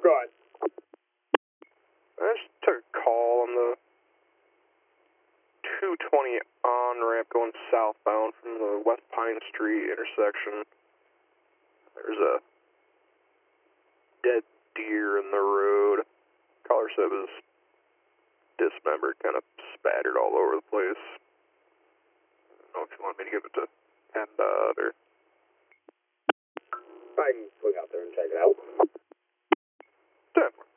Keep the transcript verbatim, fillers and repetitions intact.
Go ahead. I just took a call on the two twenty on-ramp going southbound from the West Pine Street intersection. There's a dead deer in the road. Caller said it was dismembered, kind of spattered all over the place. I don't know if you want me to give it to PennDOT or... I can swing out there and check it out. Definitely.